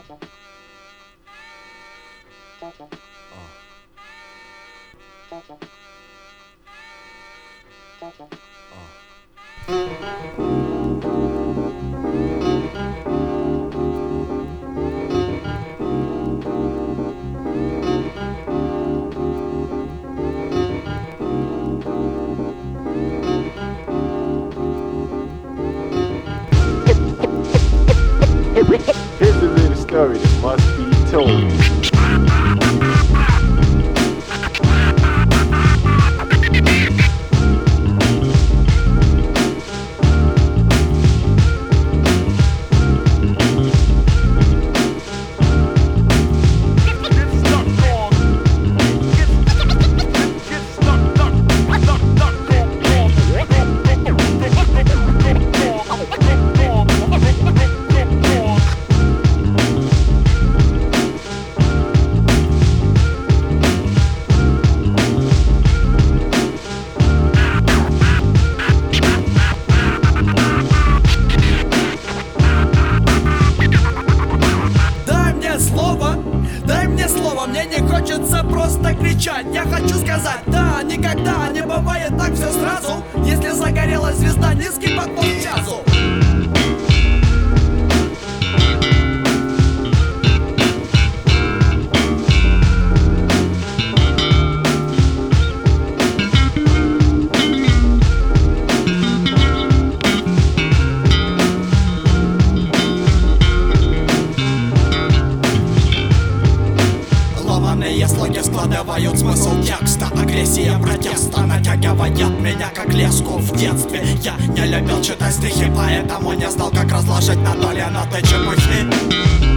Here's a little story that must be told. Мне не хочется просто кричать. Я хочу сказать, да, никогда не бывает так все сразу. Если загорелась звезда, низкий поклон джазу. Слоги складывают смысл текста. Агрессия протеста натягивает меня как леску в детстве. Я не любил читать стихи, поэтому не знал, как разложить на доли ноты чепухи.